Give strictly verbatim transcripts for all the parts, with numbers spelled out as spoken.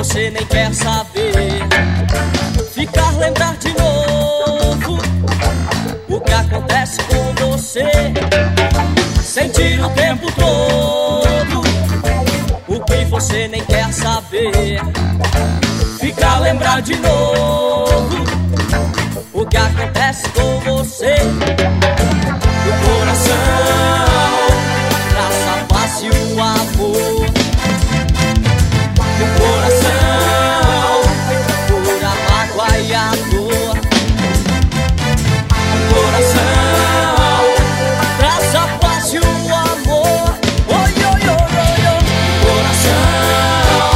você nem quer saber. Ficar lembrar de novo o que acontece com você. Sentir o tempo todo o que você nem quer saber. Ficar lembrar de novo o que acontece com você. O coração traça fácil o amor. O coração cura a mágoa e a dor. O coração traça fácil o amor. Oi, oi, oi, oi, oi. O coração.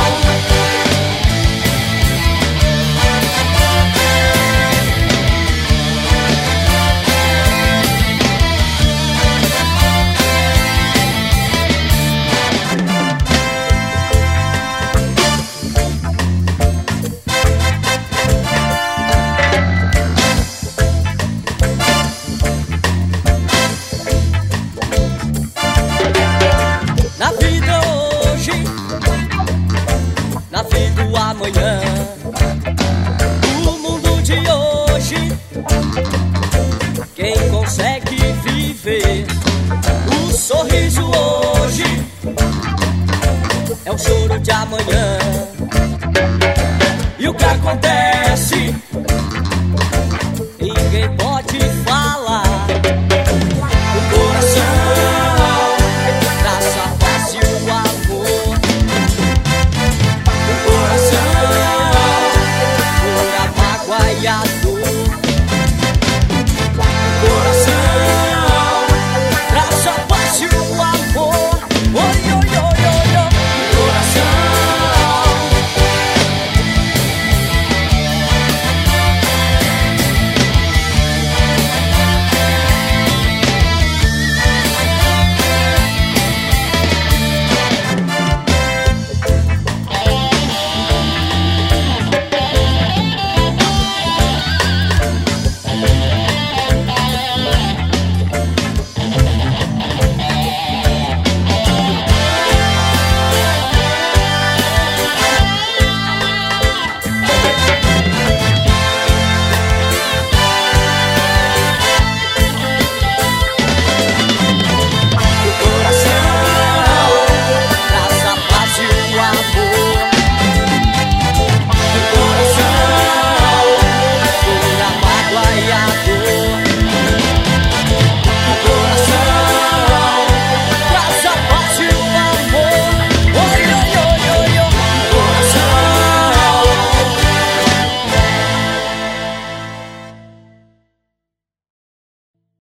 Na vida hoje, na vida do amanhã, o mundo de hoje, quem consegue viver o sorriso hoje é o choro de amanhã.